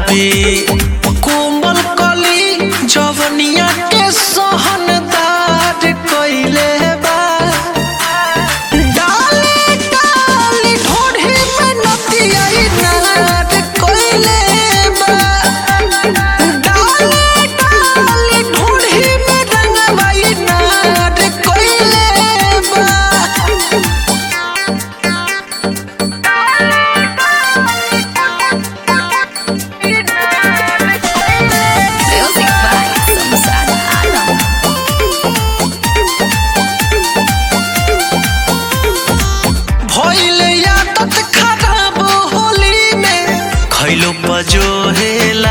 पे कोमल कली जवनिया के सहनदार कइले बा। डाली डाली ढोढ़ी में नदिया नाद कइले बा। डाली डाली ढोढ़ी में रंगवा नाद कइले बा। खैलो बजो हेला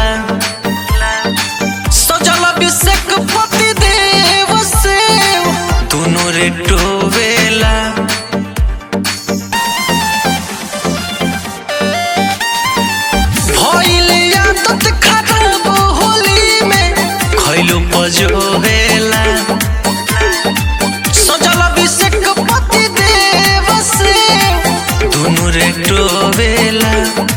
सजल अभिषेक पति देव से दोनों रे टोवेला। भइले आदत खराब होली में खैलो बजो हेला सजल अभिषेक पति देव से दोनों रे टोवेला।